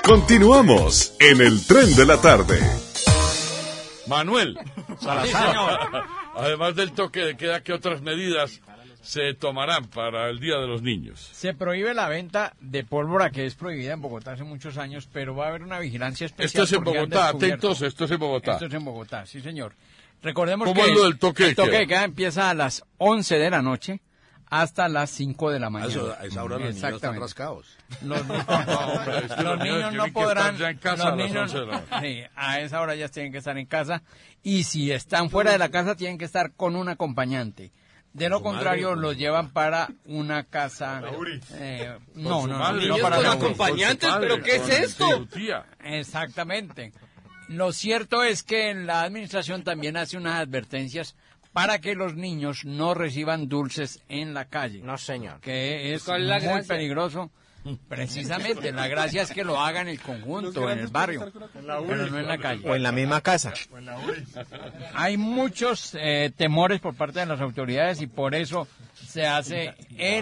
Continuamos en el Tren de la Tarde. Manuel Salazar, además del toque de queda, ¿qué otras medidas se tomarán para el Día de los Niños? Se prohíbe la venta de pólvora, que es prohibida en Bogotá hace muchos años, pero va a haber una vigilancia especial. Esto es en Bogotá, atentos, esto es en Bogotá. Esto es en Bogotá, sí señor. Recordemos ¿Cómo que es lo del toque de el toque queda? de queda empieza a las 11 de la noche hasta las 5 de la mañana. A esa hora los niños están rascados. Los niños no podrán, ya en casa los niños, sí, a esa hora ya tienen que estar en casa, y si están fuera de la casa tienen que estar con un acompañante. De lo contrario, los llevan para una casa. No para con acompañantes, pero ¿qué es esto? Exactamente. Lo cierto es que la administración también hace unas advertencias para que los niños no reciban dulces en la calle. No, señor. Que es muy peligroso. Precisamente, la gracia es que lo hagan en el conjunto, en el barrio, pero no en la calle. O en la misma casa. Hay muchos temores por parte de las autoridades y por eso se hace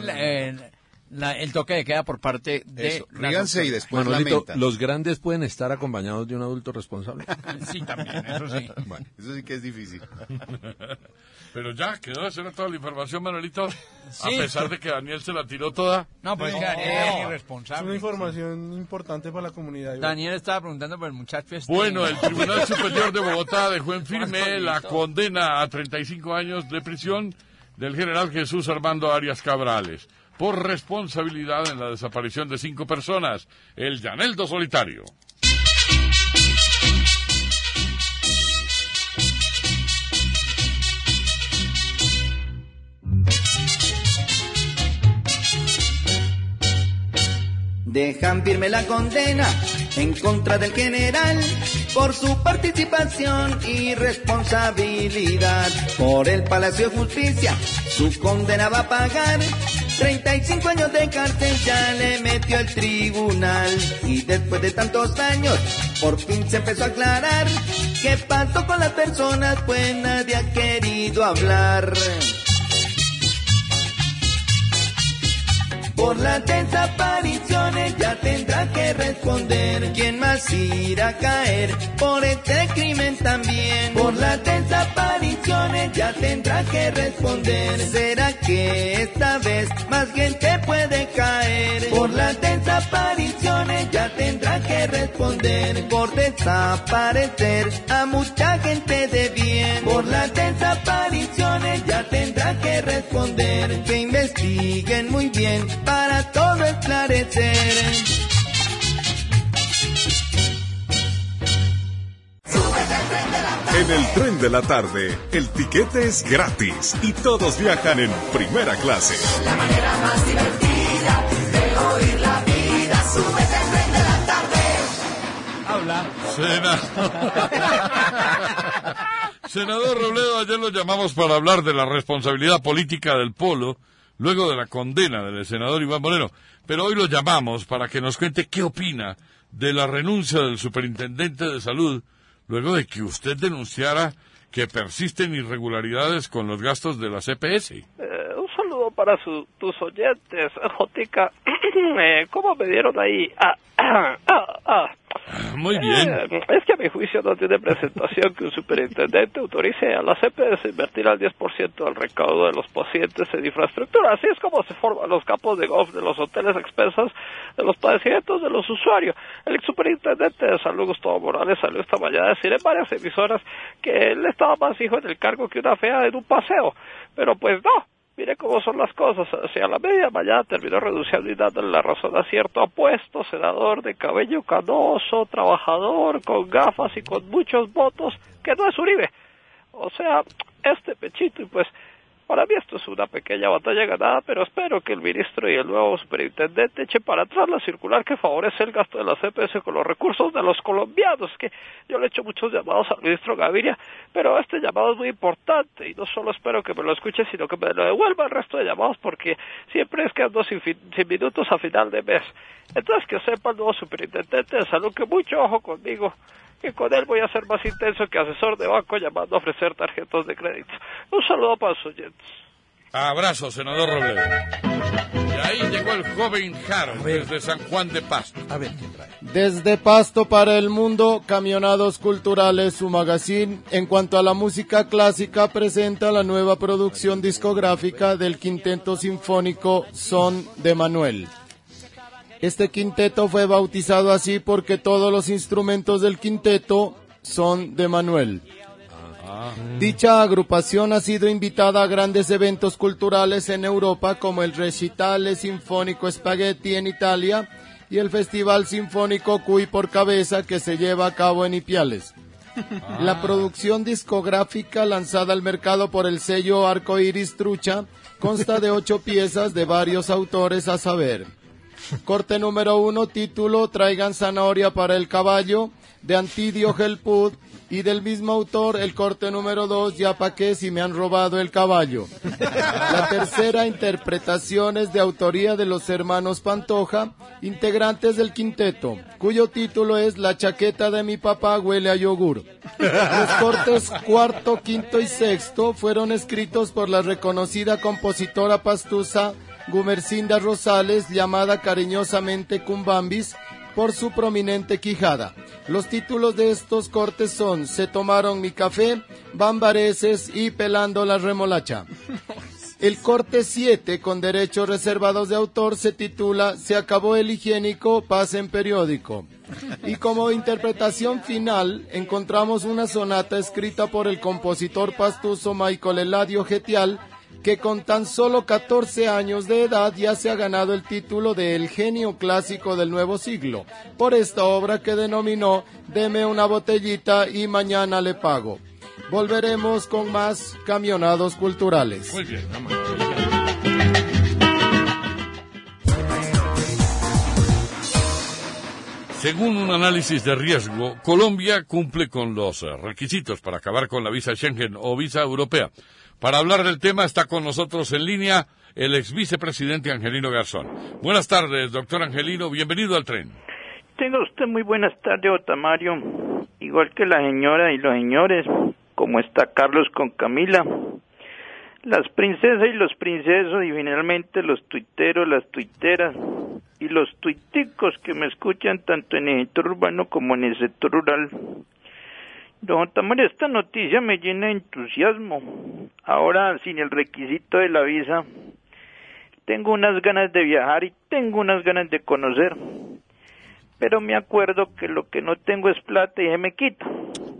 el toque de queda por parte de Ríganse y después Manolito, lamentan. ¿los grandes pueden estar acompañados de un adulto responsable? Sí, también, eso sí. Bueno, eso sí que es difícil. Pero ya, quedó esa era toda la información, Manuelito. Sí. A pesar de que Daniel se la tiró toda. No, pues Daniel es irresponsable. Es una información importante para la comunidad. Daniel estaba preguntando por el muchacho este. Bueno, el Tribunal Superior de Bogotá dejó en firme la condena a 35 años de prisión del general Jesús Armando Arias Cabrales por responsabilidad en la desaparición de 5 personas, el Llaneldo Solitario. Dejan firme la condena en contra del general por su participación y responsabilidad. Por el Palacio de Justicia su condena va a pagar. 35 años de cárcel ya le metió el tribunal. Y después de tantos años por fin se empezó a aclarar qué pasó con las personas, pues nadie ha querido hablar. Por las desapariciones ya tendrá que responder. ¿Quién más irá a caer por este crimen también? Por las desapariciones ya tendrá que responder. ¿Será que esta vez más gente puede caer? Por las desapariciones ya tendrá que responder. Por desaparecer a mucha gente de bien. Por las desapariciones ya tendrá que responder. Que investiguen muy bien para todo esclarecer. En el Tren de la Tarde, el tiquete es gratis y todos viajan en primera clase. La manera más divertida de oír la vida. Súbete al Tren de la Tarde. Senador Robledo, ayer lo llamamos para hablar de la responsabilidad política del Polo luego de la condena del senador Iván Moreno, pero hoy lo llamamos para que nos cuente qué opina de la renuncia del superintendente de salud luego de que usted denunciara que persisten irregularidades con los gastos de la CPS. Un saludo para tus oyentes, Jotica. ¿Cómo me dieron ahí? Muy bien. Es que a mi juicio no tiene presentación que un superintendente autorice a la CPS invertir al 10% del recaudo de los pacientes en infraestructura. Así es como se forman los campos de golf de los hoteles a expensas de los padecimientos de los usuarios. El ex superintendente de salud, Gustavo Morales, salió esta mañana a decir en varias emisoras que él estaba más fijo en el cargo que una fea en un paseo. Pero pues no. Mire cómo son las cosas. Si a la media mañana terminó renunciando y dándole la razón a cierto apuesto senador de cabello canoso, trabajador, con gafas y con muchos votos, que no es Uribe. O sea, este pechito, y pues para mí esto es una pequeña batalla ganada, pero espero que el ministro y el nuevo superintendente echen para atrás la circular que favorece el gasto de la CPS con los recursos de los colombianos, que yo le he hecho muchos llamados al ministro Gaviria, pero este llamado es muy importante y no solo espero que me lo escuche, sino que me lo devuelva el resto de llamados, porque siempre es que ando sin minutos a final de mes. Entonces que sepa el nuevo superintendente de salud que mucho ojo conmigo, que con él voy a ser más intenso que asesor de banco llamando a ofrecer tarjetas de crédito. Un saludo para sus oyentes. Abrazo, senador Robledo. Y ahí llegó el joven Harold desde San Juan de Pasto. A ver, ¿quién trae? Desde Pasto para el mundo, Camionados Culturales, su magazine. En cuanto a la música clásica, presenta la nueva producción discográfica del Quinteto Sinfónico Son de Manuel. Este quinteto fue bautizado así porque todos los instrumentos del quinteto son de Manuel. Dicha agrupación ha sido invitada a grandes eventos culturales en Europa como el Recitale Sinfónico Spaghetti en Italia y el Festival Sinfónico Cuy por Cabeza que se lleva a cabo en Ipiales. La producción discográfica lanzada al mercado por el sello Arcoiris Trucha consta de 8 piezas de varios autores a saber: corte número 1, título Traigan zanahoria para el caballo, de Antidio Gelpud, y del mismo autor el corte número 2, Ya pa' qué si me han robado el caballo. La tercera interpretación es de autoría de los hermanos Pantoja, integrantes del quinteto, cuyo título es La chaqueta de mi papá huele a yogur. Los cortes cuarto, quinto y sexto fueron escritos por la reconocida compositora pastusa Gumercinda Rosales, llamada cariñosamente Cumbambis, por su prominente quijada. Los títulos de estos cortes son Se tomaron mi café, Bambareces y Pelando la remolacha. El corte 7, con derechos reservados de autor, se titula Se acabó el higiénico, pasen periódico. Y como interpretación final, encontramos una sonata escrita por el compositor pastuso Michael Eladio Getial, que con tan solo 14 años de edad ya se ha ganado el título de El genio clásico del nuevo siglo, por esta obra que denominó Deme una botellita y mañana le pago. Volveremos con más Camionados Culturales. Muy bien. Según un análisis de riesgo, Colombia cumple con los requisitos para acabar con la visa Schengen o visa europea. Para hablar del tema está con nosotros en línea el ex vicepresidente Angelino Garzón. Buenas tardes, doctor Angelino, bienvenido al tren. Tenga usted muy buenas tardes, Otamario. Igual que la señora y los señores, como está Carlos con Camila, las princesas y los princesos, y finalmente los tuiteros, las tuiteras, y los tuiticos que me escuchan tanto en el sector urbano como en el sector rural. Don Otamario, esta noticia me llena de entusiasmo. Ahora, sin el requisito de la visa, tengo unas ganas de viajar y tengo unas ganas de conocer. Pero me acuerdo que lo que no tengo es plata y se me quita.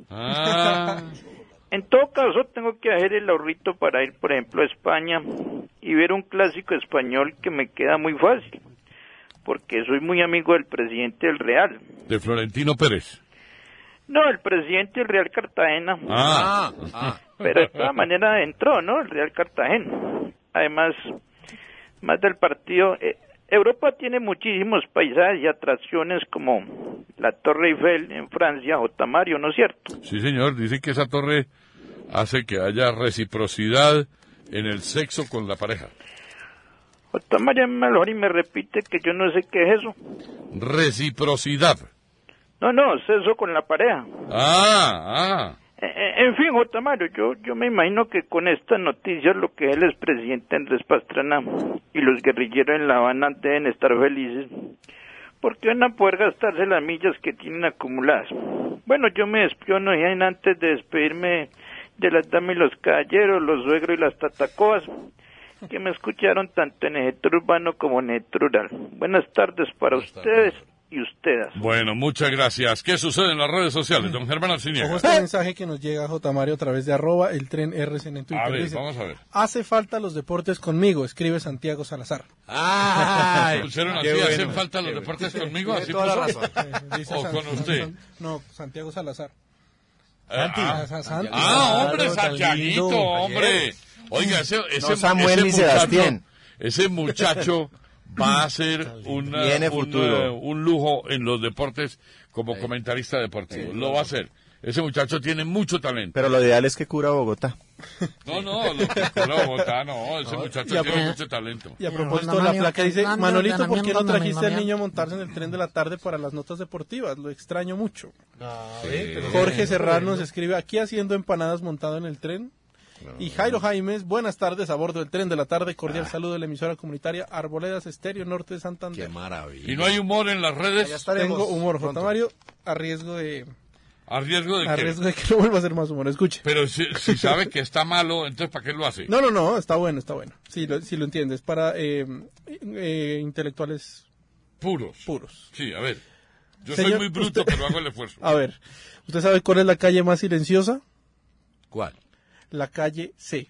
En todo caso, tengo que hacer el ahorrito para ir, por ejemplo, a España y ver un clásico español que me queda muy fácil, porque soy muy amigo del presidente del Real. De Florentino Pérez. No, el presidente del Real Cartagena. Pero de todas maneras entró, ¿no? El Real Cartagena. Además, más del partido. Europa tiene muchísimos paisajes y atracciones como la Torre Eiffel en Francia, Otamario, ¿no es cierto? Sí, señor. Dice que esa torre hace que haya reciprocidad en el sexo con la pareja. Otamario, mejor y me repite que yo no sé qué es eso. Reciprocidad. No, sexo con la pareja. En fin, Otamario, yo me imagino que con esta noticia lo que es el expresidente Andrés Pastrana y los guerrilleros en La Habana deben estar felices, porque van a poder gastarse las millas que tienen acumuladas. Bueno, yo me despido, no ya antes de despedirme de las damas y los caballeros, los suegros y las tatacoas, que me escucharon tanto en el sector urbano como en el sector rural. Buenas tardes para ustedes y ustedes. Bueno, muchas gracias. ¿Qué sucede en las redes sociales, don Germán Arciniega? Ojo este mensaje que nos llega a J. Mario a través de @eltrenRCN en Twitter. A ver, dice, vamos a ver. Hace falta los deportes conmigo, escribe Santiago Salazar. ¿Pusieron así, hacen falta los deportes conmigo? ¿Así toda la razón. ¿O con usted? No, Santiago Salazar. Hombre, Santiaguito, hombre. Oiga, ese muchacho va a ser un lujo en los deportes como comentarista deportivo. Lo va a hacer. Ese muchacho tiene mucho talento. Pero lo ideal es que cura Bogotá. No, lo que cura Bogotá, no. Ese muchacho tiene mucho talento. Y a propósito, la placa dice, Manolito, ¿por qué no trajiste al niño a montarse en el tren de la tarde para las notas deportivas? Lo extraño mucho. Jorge Serrano nos escribe, aquí haciendo empanadas montado en el tren. Y Jairo Jaimes, buenas tardes a bordo del tren de la tarde. Cordial saludo de la emisora comunitaria Arboledas Estéreo Norte de Santander. Qué maravilla. ¿Y no hay humor en las redes? Tengo humor, J. Mario, a riesgo de que no vuelva a hacer más humor. Escuche. Pero si sabe que está malo, entonces ¿para qué lo hace? No, está bueno. Si lo entiendes, para intelectuales puros. Sí, a ver. Yo soy muy bruto, pero hago el esfuerzo. A ver, ¿usted sabe cuál es la calle más silenciosa? ¿Cuál? La calle C.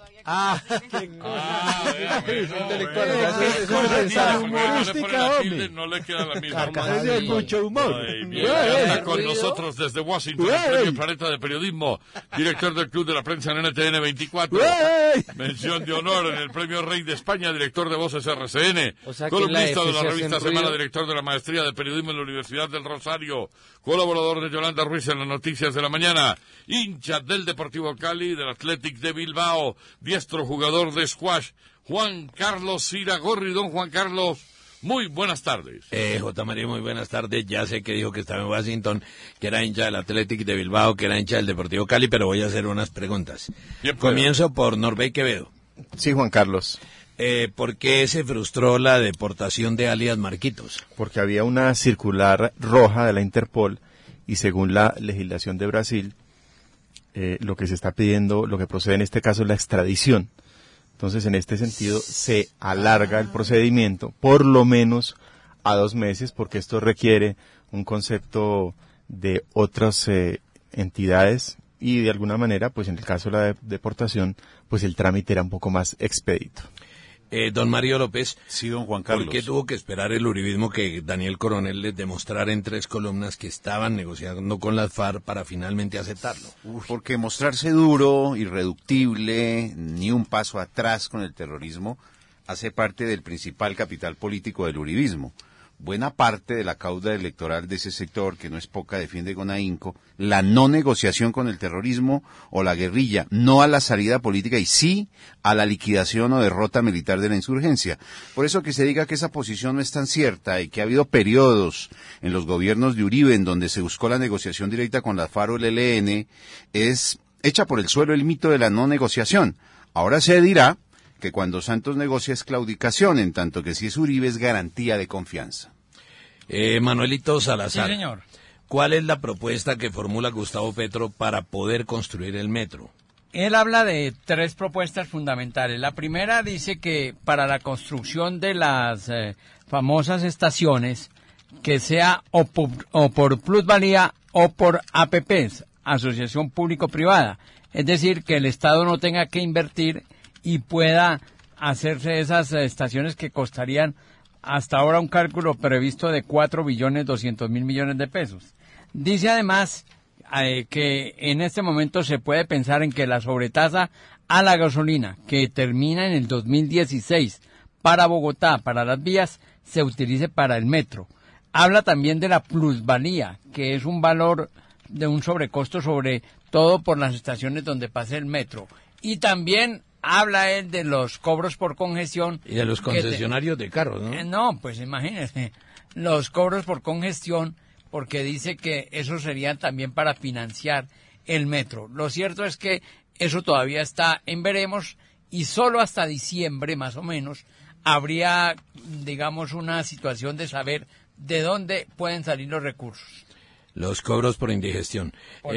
No le queda la misma. Es mucho humor. Está con nosotros desde Washington, el Premio Planeta de Periodismo, director del Club de la Prensa en NTN 24. Mención de honor en el Premio Rey de España, director de Voces RCN. Columnista de la revista Semana, director de la Maestría de Periodismo en la Universidad del Rosario. Colaborador de Yolanda Ruiz en las Noticias de la Mañana. Hincha del Deportivo Cali, del Athletic de Bilbao. Diestro jugador de squash, Juan Carlos Iragorri. Don Juan Carlos, muy buenas tardes. J. María, muy buenas tardes. Ya sé que dijo que estaba en Washington, que era hincha del Athletic de Bilbao, que era hincha del Deportivo Cali, pero voy a hacer unas preguntas. Comienzo por Norbey Quevedo. Sí, Juan Carlos. ¿Por qué se frustró la deportación de alias Marquitos? Porque había una circular roja de la Interpol y según la legislación de Brasil, lo que se está pidiendo, lo que procede en este caso es la extradición. Entonces, en este sentido, se alarga el procedimiento por lo menos a 2 meses, porque esto requiere un concepto de otras entidades y de alguna manera, pues en el caso de la deportación, pues el trámite era un poco más expedito. Don Mario López, sí, don Juan Carlos. ¿Por qué tuvo que esperar el uribismo que Daniel Coronel les demostrara en 3 columnas que estaban negociando con las FARC para finalmente aceptarlo? Porque mostrarse duro, irreductible, ni un paso atrás con el terrorismo, hace parte del principal capital político del uribismo. Buena parte de la cauda electoral de ese sector, que no es poca, defiende con ahínco la no negociación con el terrorismo o la guerrilla, no a la salida política y sí a la liquidación o derrota militar de la insurgencia. Por eso que se diga que esa posición no es tan cierta y que ha habido periodos en los gobiernos de Uribe en donde se buscó la negociación directa con la FARC o el ELN, es hecha por el suelo el mito de la no negociación. Ahora se dirá que cuando Santos negocia es claudicación, en tanto que si es Uribe es garantía de confianza. Manuelito Salazar. Sí, señor. ¿Cuál es la propuesta que formula Gustavo Petro para poder construir el metro? Él habla de 3 propuestas fundamentales. La primera dice que para la construcción de las famosas estaciones, que sea o por plusvalía o por APPs, asociación público-privada. Es decir, que el Estado no tenga que invertir y pueda hacerse esas estaciones que costarían hasta ahora un cálculo previsto de 4.200.000 millones de pesos. Dice además que en este momento se puede pensar en que la sobretasa a la gasolina, que termina en el 2016 para Bogotá, para las vías, se utilice para el metro. Habla también de la plusvalía, que es un valor de un sobrecosto sobre todo por las estaciones donde pase el metro. Y también habla él de los cobros por congestión. Y de los concesionarios de carros, ¿no? No, pues imagínese, los cobros por congestión, porque dice que eso sería también para financiar el metro. Lo cierto es que eso todavía está en veremos y solo hasta diciembre, más o menos, habría, digamos, una situación de saber de dónde pueden salir los recursos. Los cobros por indigestión.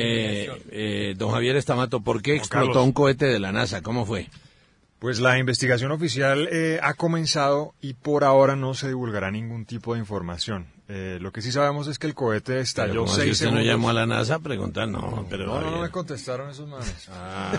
Don Javier Estamato, ¿por qué explotó un cohete de la NASA? ¿Cómo fue? Pues la investigación oficial ha comenzado y por ahora no se divulgará ningún tipo de información. Lo que sí sabemos es que el cohete estalló 6 segundos. Si usted no llamó a la NASA a preguntar, no. Pero no me contestaron esos manes.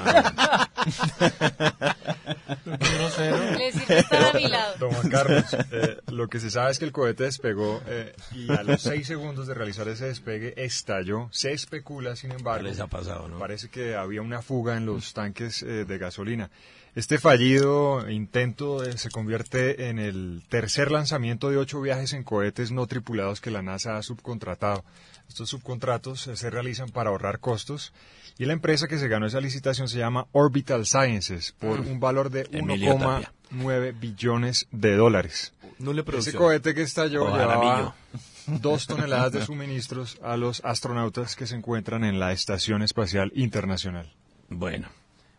Le sirve estar a mi lado. Don Juan Carlos, lo que se sabe es que el cohete despegó y a los 6 segundos de realizar ese despegue estalló. Se especula, sin embargo, les ha pasado, ¿no? Parece que había una fuga en los tanques de gasolina. Este fallido intento se convierte en el tercer lanzamiento de 8 viajes en cohetes no tripulados que la NASA ha subcontratado. Estos subcontratos se realizan para ahorrar costos y la empresa que se ganó esa licitación se llama Orbital Sciences por un valor de 1,9 billones de dólares. Ese cohete que estalló llevaba 2 toneladas de suministros a los astronautas que se encuentran en la Estación Espacial Internacional. Bueno.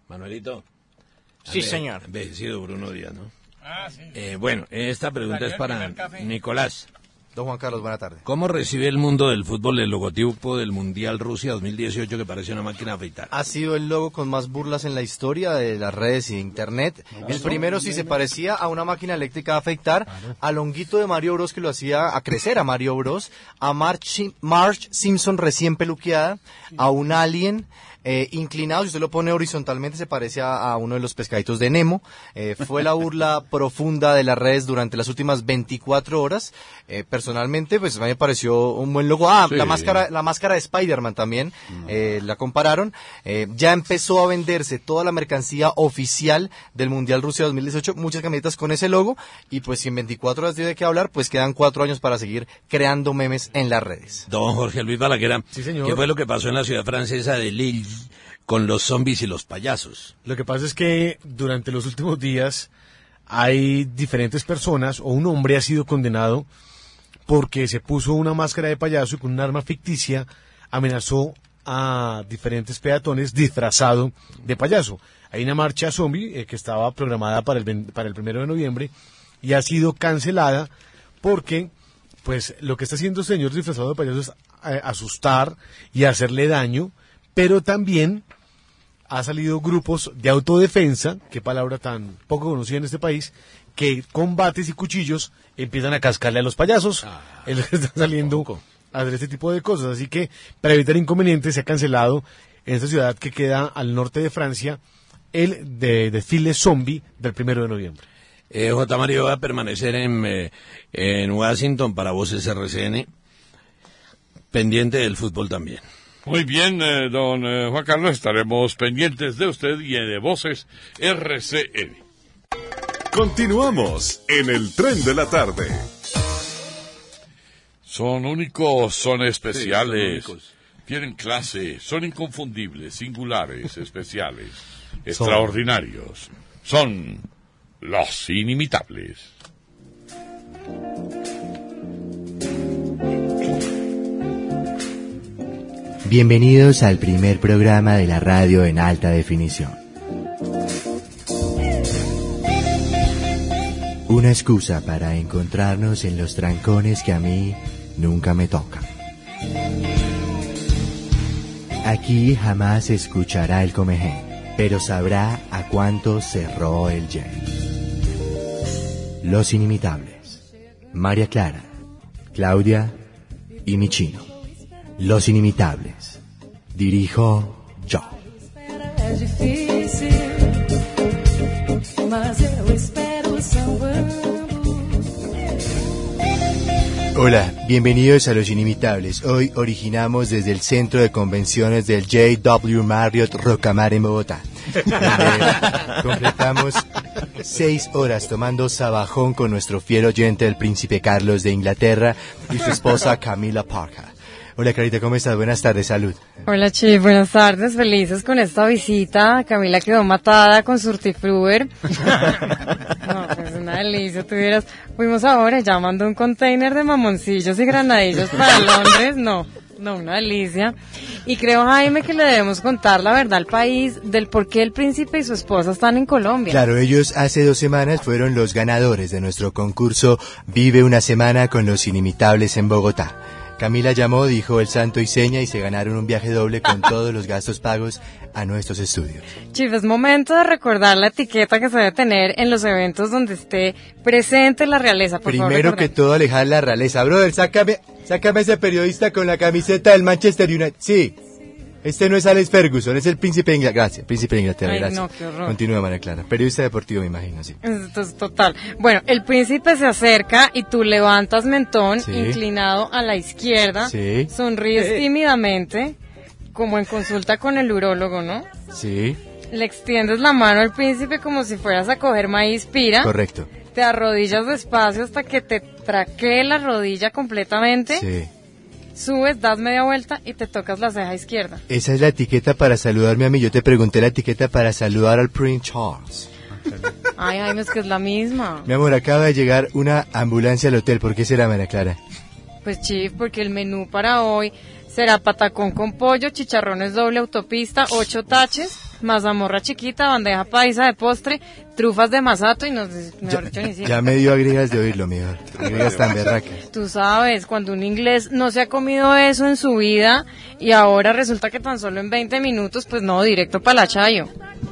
Manuelito. Sí, señor. Envejecido Bruno Díaz, ¿no? Sí. Bueno, esta pregunta es para Nicolás. Don Juan Carlos, buena tarde. ¿Cómo recibe el mundo del fútbol el logotipo del Mundial Rusia 2018 que parece una máquina de afeitar? Ha sido el logo con más burlas en la historia de las redes y de internet. El primero sí se parecía a una máquina eléctrica de afeitar, al honguito de Mario Bros que lo hacía a crecer a Mario Bros, a Marge Simpson recién peluqueada, a un alien inclinado, si usted lo pone horizontalmente se parece a uno de los pescaditos de Nemo. Fue la burla profunda de las redes durante las últimas 24 horas. Personalmente, pues a mí me pareció un buen logo. Sí. la máscara de Spider-Man también, la compararon. Ya empezó a venderse toda la mercancía oficial del Mundial Rusia 2018, muchas camisetas con ese logo, y pues si en 24 horas tiene que hablar, pues quedan 4 años para seguir creando memes en las redes. Don Jorge Luis Balaguer, sí, señor. ¿Qué fue lo que pasó en la ciudad francesa de Lille con los zombies y los payasos? Lo que pasa es que durante los últimos días hay diferentes personas, o un hombre ha sido condenado porque se puso una máscara de payaso y con un arma ficticia amenazó a diferentes peatones disfrazado de payaso. Hay una marcha zombie que estaba programada para el 1 de noviembre y ha sido cancelada porque pues lo que está haciendo el señor disfrazado de payaso es asustar y hacerle daño, pero también ha salido grupos de autodefensa, qué palabra tan poco conocida en este país, que con bates y cuchillos empiezan a cascarle a los payasos. Él está saliendo a hacer este tipo de cosas, así que para evitar inconvenientes se ha cancelado en esta ciudad que queda al norte de Francia el desfile zombie del 1 de noviembre. J. Mario va a permanecer en Washington para Voces RCN, pendiente del fútbol también. Muy bien, don Juan Carlos, estaremos pendientes de usted y de Voces RCN. Continuamos en el Tren de la Tarde. Son únicos, son especiales, sí, son únicos. Tienen clase, son inconfundibles, singulares, especiales, extraordinarios. Son los inimitables. Bienvenidos al primer programa de la radio en alta definición. Una excusa para encontrarnos en los trancones que a mí nunca me tocan. Aquí jamás se escuchará el comején, pero sabrá a cuánto cerró el yen. Los inimitables. María Clara, Claudia y mi chino. Los inimitables. Dirijo yo. Hola, bienvenidos a Los Inimitables. Hoy originamos desde el centro de convenciones del JW Marriott Rocamar en Bogotá. Completamos 6 horas tomando sabajón con nuestro fiel oyente, el príncipe Carlos de Inglaterra, y su esposa Camila Parker. Hola, Carita, ¿cómo estás? Buenas tardes, salud. Hola, Chief, buenas tardes, felices con esta visita. Camila quedó matada con Surtifruber. No, pues una delicia, tuvieras. Fuimos ahora, ya mandó un container de mamoncillos y granadillos para Londres. No, una delicia. Y creo, Jaime, que le debemos contar la verdad al país del por qué el príncipe y su esposa están en Colombia. Claro, ellos hace 2 semanas fueron los ganadores de nuestro concurso Vive una semana con los Inimitables en Bogotá. Camila llamó, dijo el santo y seña y se ganaron un viaje doble con todos los gastos pagos a nuestros estudios. Chief, es momento de recordar la etiqueta que se debe tener en los eventos donde esté presente la realeza. Por favor, primero que todo, alejar la realeza. Brother, sácame ese periodista con la camiseta del Manchester United. Sí, este no es Alex Ferguson, es el príncipe de Inglaterra. Gracias, príncipe de Inglaterra, gracias. No, qué horror. Continúa, María Clara. Periodista deportivo, me imagino, sí. Entonces, total. Bueno, el príncipe se acerca y tú levantas mentón, sí, inclinado a la izquierda, sí, sonríes tímidamente, como en consulta con el urólogo, ¿no? Sí. Le extiendes la mano al príncipe como si fueras a coger maíz pira. Correcto. Te arrodillas despacio hasta que te traquee la rodilla completamente. Sí. Subes, das media vuelta y te tocas la ceja izquierda. Esa es la etiqueta para saludarme a mí. Yo te pregunté la etiqueta para saludar al Prince Charles. Ay, Jaime, es que es la misma. Mi amor, acaba de llegar una ambulancia al hotel. ¿Por qué será, María Clara? Pues, Chief, porque el menú para hoy será patacón con pollo, chicharrones doble autopista, 8 taches, mazamorra chiquita, bandeja paisa de postre, trufas de masato y mejor dicho, ni siquiera. Ya me dio agrigas de oírlo, mejor. Agrigas tan berracas. Tú sabes, cuando un inglés no se ha comido eso en su vida y ahora resulta que tan solo en 20 minutos, pues no, directo para la chayo.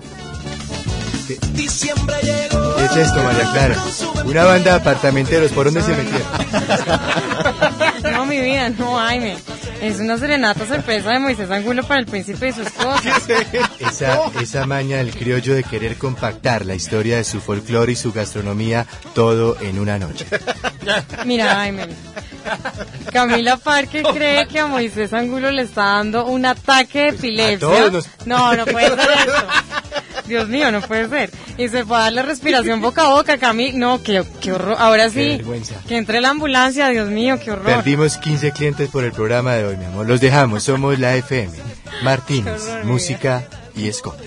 Diciembre llegó. ¿Qué es esto, María Clara? Una banda de apartamenteros, ¿por dónde se metieron? No, mi vida, no, Jaime. Es una serenata sorpresa de Moisés Angulo para el príncipe y su esposa. Esa maña del criollo de querer compactar la historia de su folclore y su gastronomía todo en una noche. Mira, Jaime, Camila Parker cree que a Moisés Angulo le está dando un ataque de epilepsia. No, no puede ser eso. Dios mío, no puede ser. Y se fue a darle respiración boca a boca, Camila. No, qué horror. Ahora sí, que entre la ambulancia, Dios mío, qué horror. Perdimos 15 clientes por el programa de hoy, mi amor. Los dejamos, somos la FM. Martínez, horror, música y escote.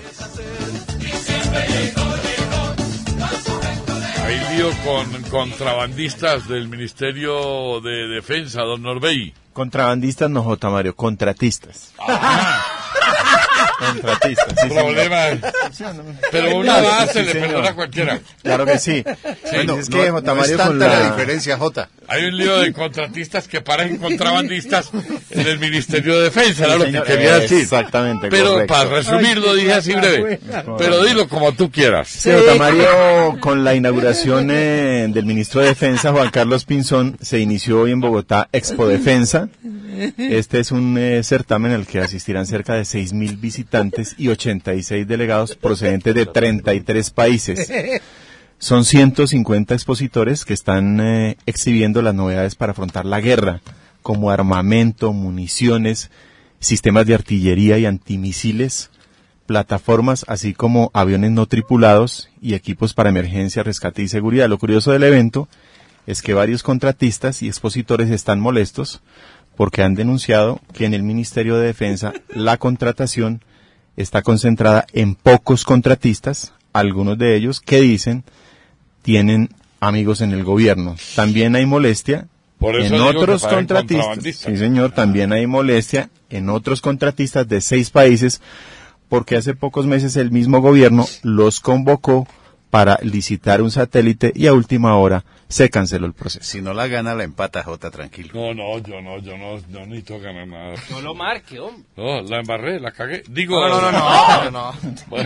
Hay lío con contrabandistas del Ministerio de Defensa, don Norbey. Contrabandistas no, J. Mario, contratistas. Contratistas, sí, problema. Pero una base le perdona a cualquiera. Claro que sí. Bueno, es que J. Mario es con tanta la diferencia, J. Hay un lío de contratistas que parecen contrabandistas en el Ministerio de Defensa, era lo que quería decir. Exactamente. Pero correcto. para resumirlo dije así breve. Pero dilo como tú quieras. Sí, J. Mario, con la inauguración del ministro de Defensa, Juan Carlos Pinzón, se inició hoy en Bogotá Expo Defensa. Este es un certamen al que asistirán cerca de 6.000 visitantes y 86 delegados procedentes de 33 países. Son 150 expositores que están exhibiendo las novedades para afrontar la guerra, como armamento, municiones, sistemas de artillería y antimisiles, plataformas, así como aviones no tripulados y equipos para emergencia, rescate y seguridad. Lo curioso del evento es que varios contratistas y expositores están molestos porque han denunciado que en el Ministerio de Defensa la contratación está concentrada en pocos contratistas, algunos de ellos que dicen tienen amigos en el gobierno. También hay molestia en otros contratistas. Sí, señor, también hay molestia en otros contratistas de 6 países porque hace pocos meses el mismo gobierno los convocó para licitar un satélite y a última hora se canceló el proceso. Si no la gana, la empata, Jota, tranquilo. No, yo no necesito ganar nada. No lo marque, hombre. No, la embarré, la cagué. Digo... No. Bueno,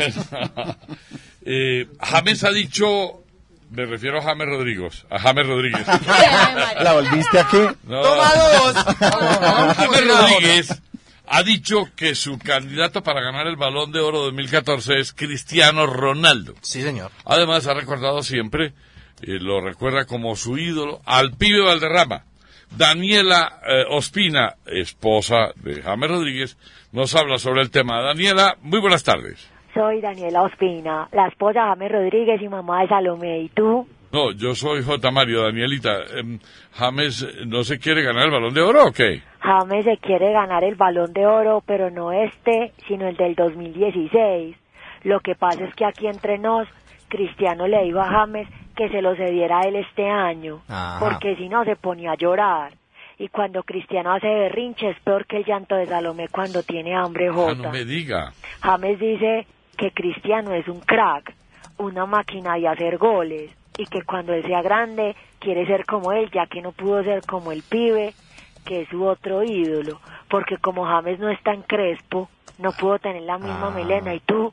James ha dicho... Me refiero a James Rodríguez. A James Rodríguez. ¿La volviste a qué? No. Toma 2. James Rodríguez ha dicho que su candidato para ganar el Balón de Oro 2014 es Cristiano Ronaldo. Sí, señor. Además ha recordado siempre, lo recuerda como su ídolo, al pibe Valderrama. Daniela Ospina, esposa de James Rodríguez, nos habla sobre el tema. Daniela, muy buenas tardes. Soy Daniela Ospina, la esposa de James Rodríguez y mamá de Salomé. ¿Y tú? No, yo soy J. Mario, Danielita. ¿James no se quiere ganar el Balón de Oro o qué? James se quiere ganar el Balón de Oro, pero no este, sino el del 2016. Lo que pasa es que aquí entre nos, Cristiano le dijo a James que se lo cediera a él este año, porque si no se ponía a llorar. Y cuando Cristiano hace berrinche es peor que el llanto de Salomé cuando tiene hambre, Jota. No me diga. James dice que Cristiano es un crack, una máquina de hacer goles, y que cuando él sea grande quiere ser como él, ya que no pudo ser como el pibe, que es su otro ídolo, porque como James no es tan crespo, no pudo tener la misma melena. ¿Y tú?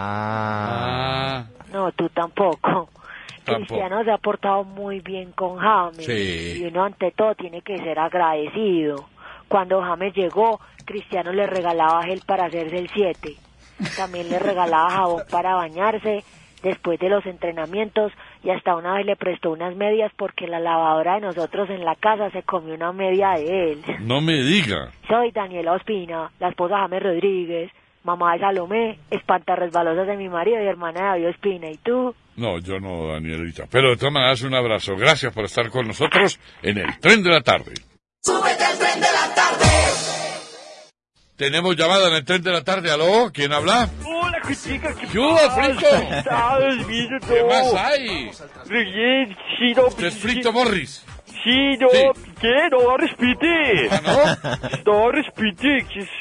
No, tú tampoco. Cristiano se ha portado muy bien con James, y uno ante todo tiene que ser agradecido. Cuando James llegó, Cristiano le regalaba gel para hacerse el 7, también le regalaba jabón para bañarse después de los entrenamientos, y hasta una vez le prestó unas medias porque la lavadora de nosotros en la casa se comió una media de él. No me diga. Soy Daniela Ospina, la esposa de James Rodríguez, mamá de Salomé, espantarresbalosas de mi marido y hermana de David Ospina. ¿Y tú? No, yo no, Danielita. Pero de todas maneras, un abrazo. Gracias por estar con nosotros en el Tren de la Tarde. ¡Súbete al Tren de la Tarde! Tenemos llamada en el Tren de la Tarde. ¿Aló? ¿Quién habla? Hola, chica, ¿qué Frito? ¿Sabes? ¿Qué más hay? Bien, sí, no. ¿Usted es Frito Morris? Sí, no, ¿qué? No respete. ¿Ah, no? No respete.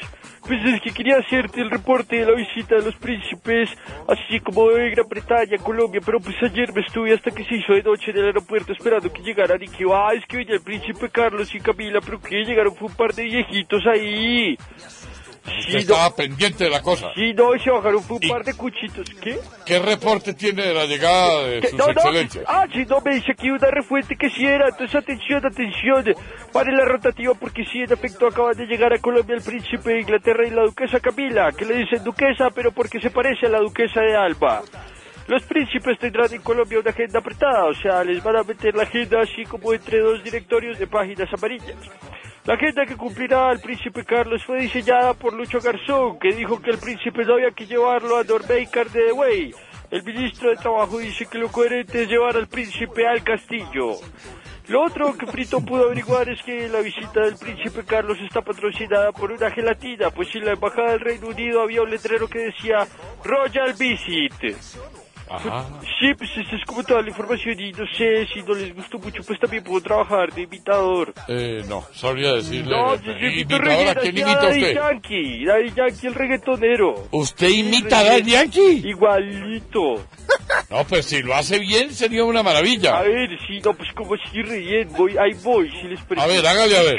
Pues es que quería hacerte el reporte de la visita de los príncipes, así como de Gran Bretaña, Colombia, pero pues ayer me estuve hasta que se hizo de noche en el aeropuerto esperando que llegaran y que, es que venía el príncipe Carlos y Camila, pero que llegaron fue un par de viejitos ahí. Usted estaba pendiente de la cosa. Sí, no, se bajaron fue un par de cuchitos. ¿Qué? ¿Qué reporte tiene de la llegada de sus excelencias? Sí, no, me dice aquí una refuente que sí era. Entonces, atención, pare la rotativa porque sí, en efecto, acaban de llegar a Colombia el príncipe de Inglaterra y la duquesa Camila, que le dicen duquesa, pero porque se parece a la duquesa de Alba. Los príncipes tendrán en Colombia una agenda apretada, o sea, les van a meter la agenda así como entre dos directorios de páginas amarillas. La agenda que cumplirá el príncipe Carlos fue diseñada por Lucho Garzón, que dijo que el príncipe no había que llevarlo a Norbaker de The Way. El ministro de Trabajo dice que lo coherente es llevar al príncipe al castillo. Lo otro que Frito pudo averiguar es que la visita del príncipe Carlos está patrocinada por una gelatina, pues en la embajada del Reino Unido había un letrero que decía Royal Visit. Ajá. Sí, pues esa es como toda la información y no sé, si no les gustó mucho, pues también puedo trabajar de imitador. No, sabría decirle. No, ¿Imitador a quién imita usted? Daddy Yankee, el reggaetonero. ¿Usted imita a Daddy Yankee? Igualito. No, pues si lo hace bien sería una maravilla. A ver, sí, no, pues como si ríen, ahí voy, si les parece. A ver, hágale a ver.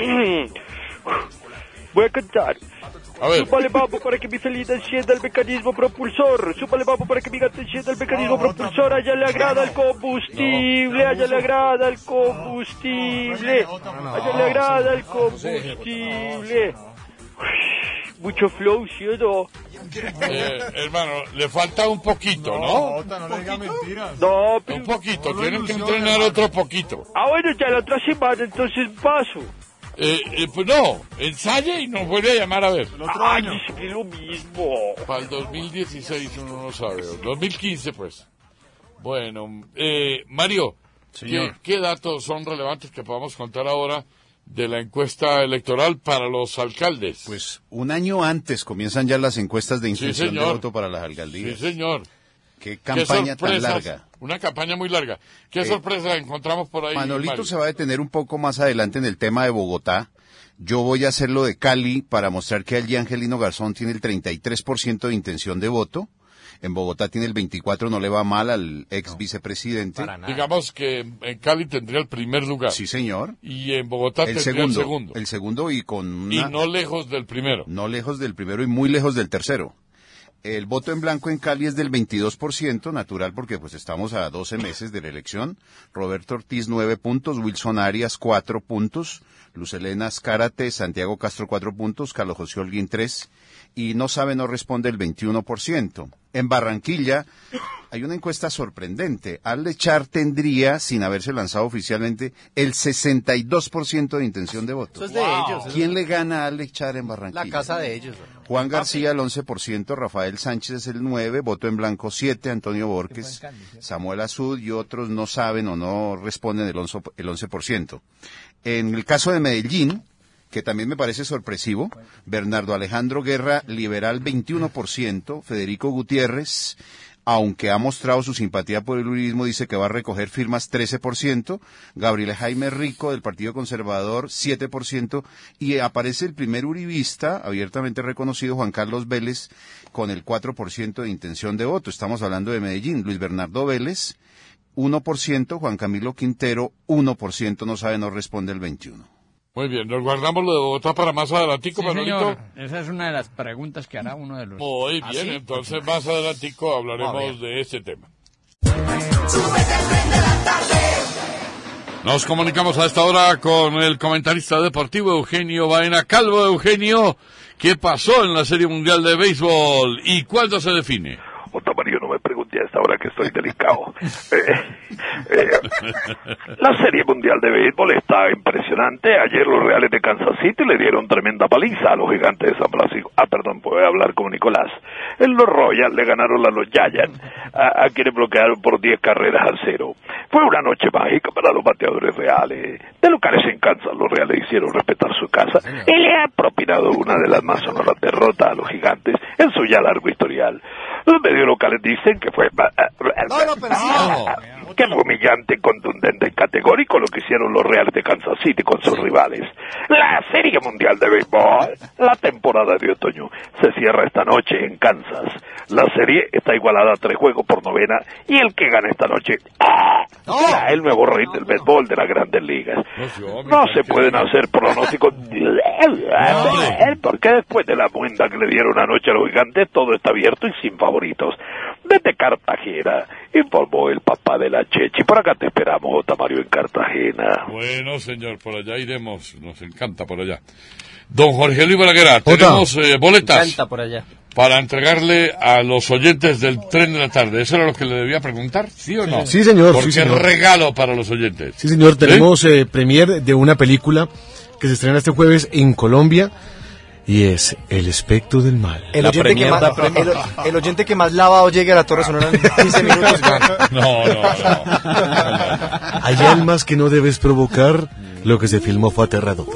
Voy a cantar. A ver. Súpale babo para que mi felina encienda el mecanismo propulsor. Súpale babo para que mi gata encienda el mecanismo propulsor. A ella le agrada el combustible. A ella le agrada el combustible. A ella le agrada el combustible. Mucho flow, ¿sí o no? Hermano, le falta un poquito, ¿no? No le diga mentiras. No, pero... Un poquito, tienen que entrenar otro poquito. Bueno, ya la otra semana, entonces paso. Pues no, ensaye y nos vuelve a llamar a ver. El otro año. Es lo mismo. Para el 2016 uno no sabe. 2015 pues. Bueno, Mario, ¿qué datos son relevantes que podamos contar ahora de la encuesta electoral para los alcaldes? Pues un año antes comienzan ya las encuestas de intención de voto para las alcaldías. Sí, señor. Qué campaña tan larga. Una campaña muy larga. ¿Qué sorpresa encontramos por ahí? Manolito Mario? se va a detener un poco más adelante en el tema de Bogotá. Yo voy a hacer lo de Cali para mostrar que allí Angelino Garzón tiene el 33% de intención de voto. En Bogotá tiene el 24%, no le va mal al ex vicepresidente. Digamos que en Cali tendría el primer lugar. Sí, señor. Y en Bogotá tendría el segundo. El segundo y con Y no lejos del primero. No lejos del primero y muy lejos del tercero. El voto en blanco en Cali es del 22%, natural porque pues estamos a 12 meses de la elección. Roberto Ortiz 9 puntos, Wilson Arias 4 puntos, Luz Helena Azcárate, Santiago Castro 4 puntos, Carlos José Holguín 3 y no sabe, no responde el 21%. En Barranquilla hay una encuesta sorprendente. Arley Char tendría, sin haberse lanzado oficialmente, el 62% de intención de voto. Eso es de ellos. ¿Quién le gana a Arley Char en Barranquilla? La casa de ellos. Juan García el 11%, Rafael Sánchez es el 9%, voto en blanco 7%, Antonio Borges, Samuel Azud y otros no saben o no responden el 11%. En el caso de Medellín, que también me parece sorpresivo, Bernardo Alejandro Guerra, liberal 21%, Federico Gutiérrez, aunque ha mostrado su simpatía por el uribismo, dice que va a recoger firmas 13%, Gabriel Jaime Rico del Partido Conservador 7%, y aparece el primer uribista, abiertamente reconocido, Juan Carlos Vélez, con el 4% de intención de voto. Estamos hablando de Medellín. Luis Bernardo Vélez, 1%, Juan Camilo Quintero, 1%, no sabe, no responde el 21%. Muy bien, nos guardamos lo de Bogotá para más adelantico, Sí, Manolito. señor. Esa es una de las preguntas que hará uno de los... Muy bien, entonces más adelantico hablaremos de este tema. Nos comunicamos a esta hora con el comentarista deportivo Eugenio Baena Calvo. Eugenio, ¿qué pasó en la Serie Mundial de Béisbol y cuándo se define? Mario, no me pregunte a esta hora que estoy delicado. La Serie Mundial de Béisbol está impresionante. Ayer los Reales de Kansas City le dieron tremenda paliza a los Gigantes de San Francisco. Voy a hablar como Nicolás. Los Royals le ganaron a los Giants, a quienes bloquearon por 10 carreras a 0. Fue una noche mágica para los bateadores Reales. De locales en Kansas, los Reales hicieron respetar su casa y le han propinado una de las más sonoras derrotas a los Gigantes en su ya largo historial. Los medios locales locales dicen que fue que fue humillante, contundente y categórico lo que hicieron los Reales de Kansas City con sus rivales. La Serie Mundial de Béisbol, la temporada de otoño, se cierra esta noche en Kansas. La serie está igualada a 3 juegos por novena y el que gane esta noche será el nuevo rey del béisbol de las Grandes Ligas. No se pueden hacer pronósticos porque después de la muenda que le dieron anoche a los Gigantes, todo está abierto y sin favoritos. Desde Cartagena informó el papá de la Chechi. Por acá te esperamos, J. Mario, en Cartagena. Bueno, señor, por allá iremos. Nos encanta por allá. Don Jorge Luis Balaguer, tenemos boletas. Me encanta por allá. Para entregarle a los oyentes del Tren de la Tarde. ¿Eso era lo que le debía preguntar? ¿Sí o no? Sí, señor. Porque sí, señor. Regalo para los oyentes. Sí, señor. Tenemos premier de una película que se estrena este jueves en Colombia. Y es El Espectro del Mal. El oyente que más lavado llegue a la Torre Sonora en 15 minutos gana. No. Hay almas que no debes provocar. Lo que se filmó fue aterrador.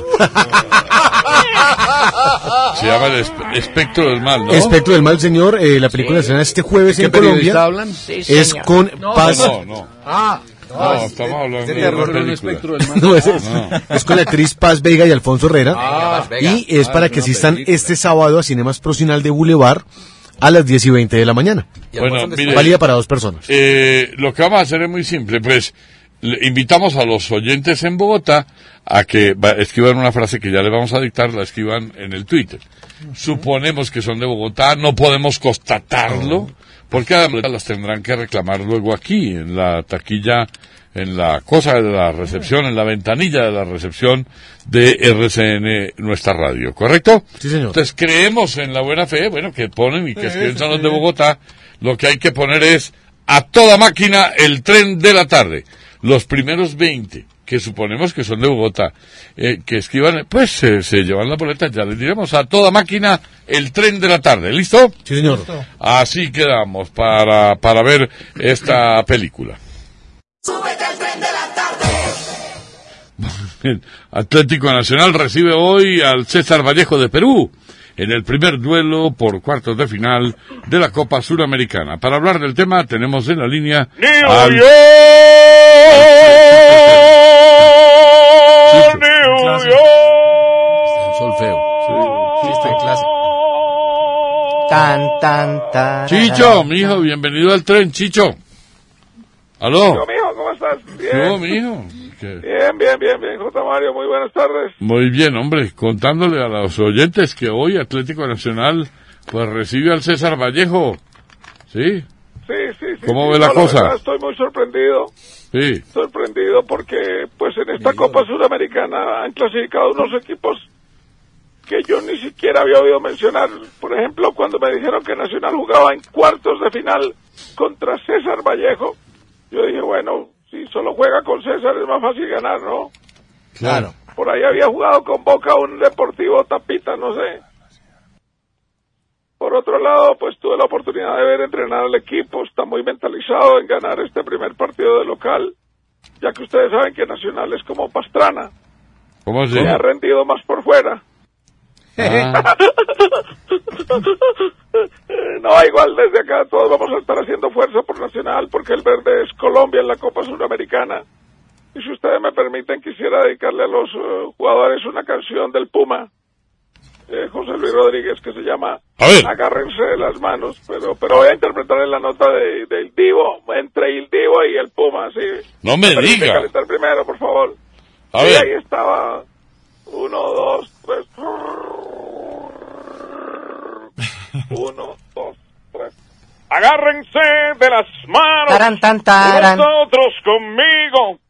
Se llama El Espectro del Mal, ¿no? Espectro del Mal, señor. La película se estrena este jueves en Colombia. Hablan? Sí, es con Paz. No, estamos hablando de un Espectro del Mal. No, es con la actriz Paz Vega y Alfonso Herrera. Y es para que asistan este sábado a Cinemas Procinal de Boulevard a las 10:20 de la mañana. Bueno, mire, válida para 2 personas. Lo que vamos a hacer es muy simple, pues invitamos a los oyentes en Bogotá a que escriban una frase que ya le vamos a dictar, la escriban en el Twitter. Suponemos que son de Bogotá, no podemos constatarlo, porque además las tendrán que reclamar luego aquí, en la taquilla, en la cosa de la recepción, en la ventanilla de la recepción de RCN, nuestra radio, ¿correcto? Sí, señor. Entonces creemos en la buena fe, bueno, que ponen y que escriben son los de Bogotá, lo que hay que poner es a toda máquina el Tren de la Tarde. Los primeros 20, que suponemos que son de Bogotá, que escriban, pues se llevan la boleta, ya les diremos, a toda máquina el Tren de la Tarde. ¿Listo? Sí, señor. Así quedamos para ver esta película. Súbete al Tren de la Tarde. Atlético Nacional recibe hoy al César Vallejo de Perú en el primer duelo por cuartos de final de la Copa Suramericana. Para hablar del tema tenemos en la línea al... Solfeo. Sí, está en clase. Tan. Chicho, mijo, bienvenido al tren, Chicho. ¿Aló? Yo, mijo, ¿cómo estás? Bien. Yo, mijo. Bien, J. Mario, muy buenas tardes. Muy bien, hombre, contándole a los oyentes que hoy Atlético Nacional pues recibe al César Vallejo. ¿Sí? Sí. ¿Cómo ve la cosa? Verdad, estoy muy sorprendido. Sí. Sorprendido porque pues en esta Copa Sudamericana han clasificado unos equipos que yo ni siquiera había oído mencionar. Por ejemplo, cuando me dijeron que Nacional jugaba en cuartos de final contra César Vallejo, yo dije, bueno, si solo juega con César es más fácil ganar, ¿no? Claro. Por ahí había jugado con Boca un Deportivo Tapita, no sé. Por otro lado, pues tuve la oportunidad de ver entrenar al equipo, está muy mentalizado en ganar este primer partido de local, ya que ustedes saben que Nacional es como Pastrana. ¿Cómo así? Se ha rendido más por fuera. No, igual desde acá todos vamos a estar haciendo fuerza por Nacional, porque el verde es Colombia en la Copa Suramericana. Y si ustedes me permiten, quisiera dedicarle a los jugadores una canción del Puma, José Luis Rodríguez, que se llama Agárrense de las manos, pero voy a interpretar en la nota del Divo, entre el Divo y el Puma, ¿sí? No me diga. Calentar primero, por favor. A y ver. ahí estaba, 1, 2, 3. 1, 2, 3. Agárrense de las manos, nosotros conmigo.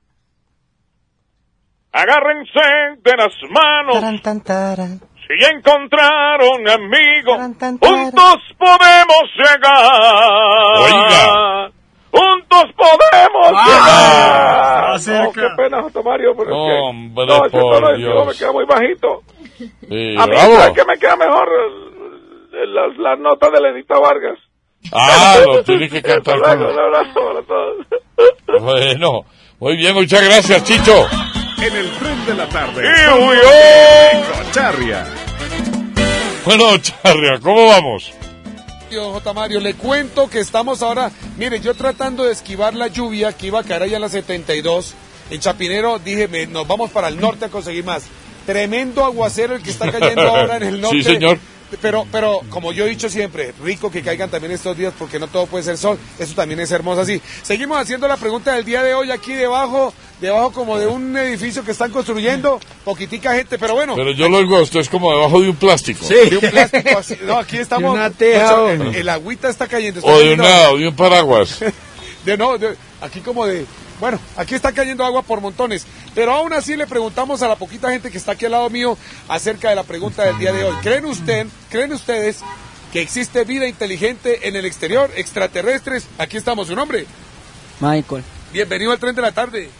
Agárrense de las manos. Si encontraron amigos, juntos podemos llegar. Oiga. Juntos podemos llegar. Acerca. Qué pena, J. Mario, pero hombre, es que ese tono por de Dios me queda muy bajito. Sí, A mí, bravo. ¿sabes qué me queda mejor? Las notas de Lenita Vargas. Lo tiene que cantar con... Un abrazo para todos. Bueno, muy bien, muchas gracias, Chicho. En el Tren de la Tarde. ¡Uy, Charria. Bueno, Charria, ¿cómo vamos? rápido, J. Mario. Le cuento que estamos ahora, mire, yo tratando de esquivar la lluvia que iba a caer allá en la 72. En Chapinero dije, nos vamos para el norte a conseguir más. Tremendo aguacero el que está cayendo ahora en el norte. Sí, señor. Pero, como yo he dicho siempre, rico que caigan también estos días porque no todo puede ser sol. Eso también es hermoso así. Seguimos haciendo la pregunta del día de hoy aquí debajo como de un edificio que están construyendo. Poquitica gente, pero bueno. Pero yo lo oigo, esto es como debajo de un plástico. Sí. De un plástico así. No, aquí estamos. De una teja, el agüita está cayendo. O de un paraguas. Aquí como de... Bueno, aquí está cayendo agua por montones, pero aún así le preguntamos a la poquita gente que está aquí al lado mío acerca de la pregunta del día de hoy. ¿Creen ustedes que existe vida inteligente en el exterior, extraterrestres? Aquí estamos, ¿su nombre? Michael. Bienvenido al Tren de la Tarde.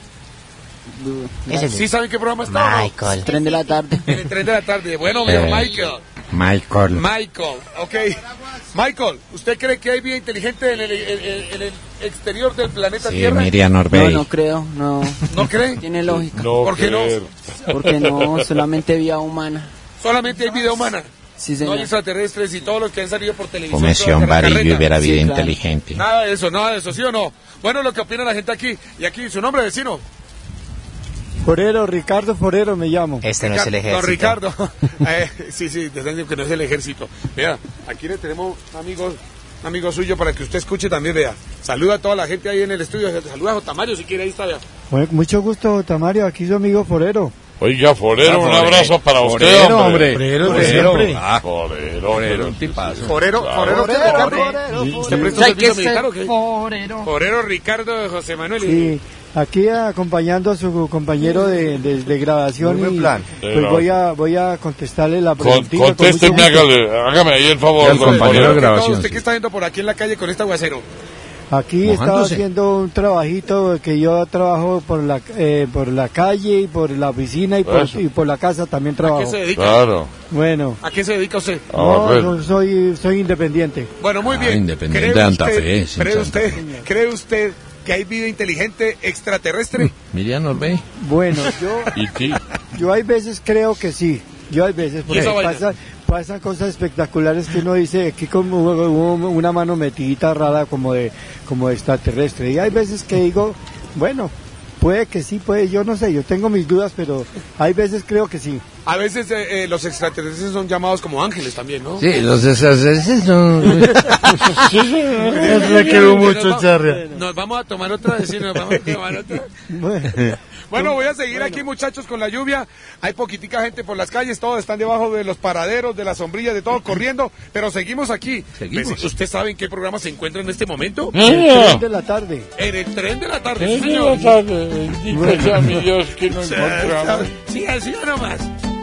¿Sí saben qué programa está? Michael. Tren de la Tarde. En el Tren de la Tarde. Bueno, Michael, ok. Michael, ¿usted cree que hay vida inteligente en el exterior del planeta Tierra? Miriam Orbey. No creo, no. ¿No cree? Tiene lógica. ¿Por qué no? Porque no, solamente vida humana. ¿Solamente hay vida humana? Sí, señor. No hay extraterrestres y todos los que han salido por televisión. Comisión Varillo y hubiera vida inteligente. Nada de eso, ¿sí o no? Bueno, lo que opina la gente aquí. Y aquí, ¿su nombre, vecino? Ricardo Forero me llamo. Este no es el ejército. No, Ricardo. Sí, que no es el ejército. Vea, aquí le tenemos amigo suyo para que usted escuche también, vea. Saluda a toda la gente ahí en el estudio. Saluda a J. Mario si quiere, ahí está, vea. Bueno, mucho gusto, J. Mario, aquí su amigo Forero. Oiga, Forero, un abrazo para usted, hombre. Forero, un tipazo. Forero, ¿usted presta servicio militar o qué? Forero Ricardo de José Manuel. Sí. Aquí acompañando a su compañero de grabación y pues voy a contestarle la pregunta. Contésteme, hágame ahí el favor. El compañero de grabación. ¿Usted qué está viendo por aquí en la calle con este aguacero? Aquí estaba haciendo un trabajito que yo trabajo por la calle y por la oficina y por la casa también trabajo. ¿A qué se dedica? Claro. Bueno. ¿A qué se dedica usted? No, soy independiente. Bueno, muy bien. Independiente de Santa Fe. ¿Cree usted que hay vida inteligente extraterrestre? Miriam Orbey. Bueno, yo hay veces creo que sí. Porque pasan cosas espectaculares que uno dice aquí como una mano metidita rara como de extraterrestre. Y hay veces que digo, bueno, puede que sí, yo no sé, yo tengo mis dudas, pero hay veces creo que sí. A veces los extraterrestres son llamados como ángeles también, ¿no? Sí, los extraterrestres son... Me quedó mucho charria. Nos vamos a tomar otra. Bueno, voy a seguir aquí, muchachos, con la lluvia. Hay poquitica gente por las calles, todos están debajo de los paraderos, de las sombrillas, de todo corriendo, pero seguimos aquí. ¿Usted sabe en qué programa se encuentra en este momento? En el Tren de la Tarde. En el Tren de la Tarde, sí, señor. Bendito sea mi Dios que nos encontramos. Sí, así nomás.